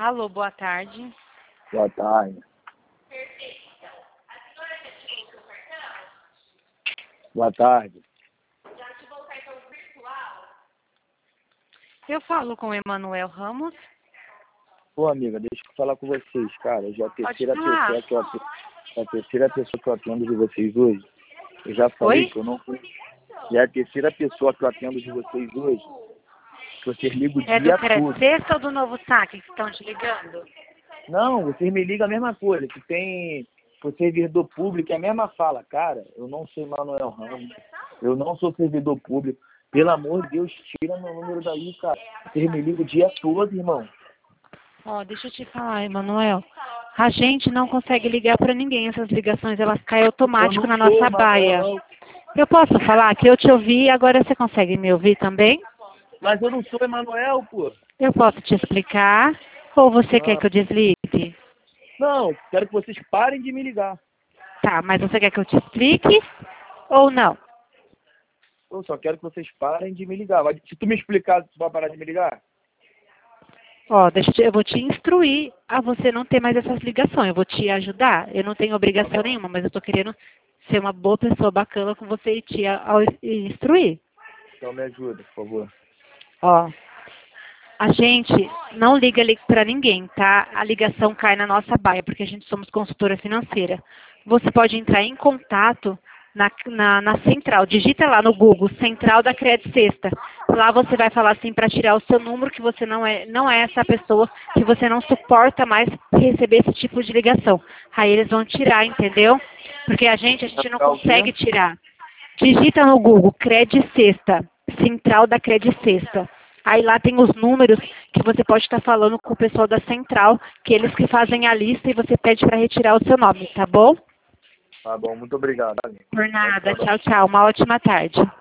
Alô, boa tarde. Boa tarde. Boa tarde. Eu falo com o Emanuel Ramos. Pô, amiga, deixa eu falar com vocês, cara. Já é a terceira falar. pessoa que eu atendo, é a terceira pessoa que eu atendo de vocês hoje. Eu já falei Oi? que eu não conheço. Já é a terceira pessoa que eu atendo de vocês hoje. Que vocês ligam o É do dia Crédito todo. Sexta ou do Novo Saque que estão te ligando? Não, vocês me ligam a mesma coisa. Que tem o servidor público, é a mesma fala. Cara, eu não sou Emanuel Ramos. Eu não sou servidor público. Pelo amor de Deus, tira meu número daí, cara. Vocês me ligam o dia todo, irmão. Ó, deixa eu te falar, Emanuel. A gente não consegue ligar para ninguém. Essas ligações, elas caem Eu automático não na sou nossa Emanuel, baia. não. Eu posso falar que eu te ouvi e agora você consegue me ouvir também? Mas eu não sou Emanuel, pô. Eu posso te explicar? Ou você quer Não, que eu desligue? não, quero que vocês parem de me ligar. Tá, mas você quer que eu te explique ou não? Eu só quero que vocês parem de me ligar. Se tu me explicar, tu vai parar de me ligar? Ó, eu vou te instruir a você não ter mais essas ligações. Eu vou te ajudar. Eu não tenho obrigação nenhuma, mas eu tô querendo ser uma boa pessoa bacana com você e te instruir. Então me ajuda, por favor. Ó, a gente não liga para ninguém, tá? A ligação cai na nossa baia, porque a gente somos consultora financeira. Você pode entrar em contato na central. Digita lá no Google, Central da Crédito Sexta. Lá você vai falar assim para tirar o seu número, que você não é essa pessoa, que você não suporta mais receber esse tipo de ligação. Aí eles vão tirar, entendeu? Porque a gente não consegue tirar. Digita no Google, Crédito Sexta, Central da Crédito Sexta. Aí lá tem os números que você pode estar falando com o pessoal da central, que eles que fazem a lista e você pede para retirar o seu nome, tá bom? Tá bom, muito obrigado. Por nada. Tchau, tchau. Uma ótima tarde.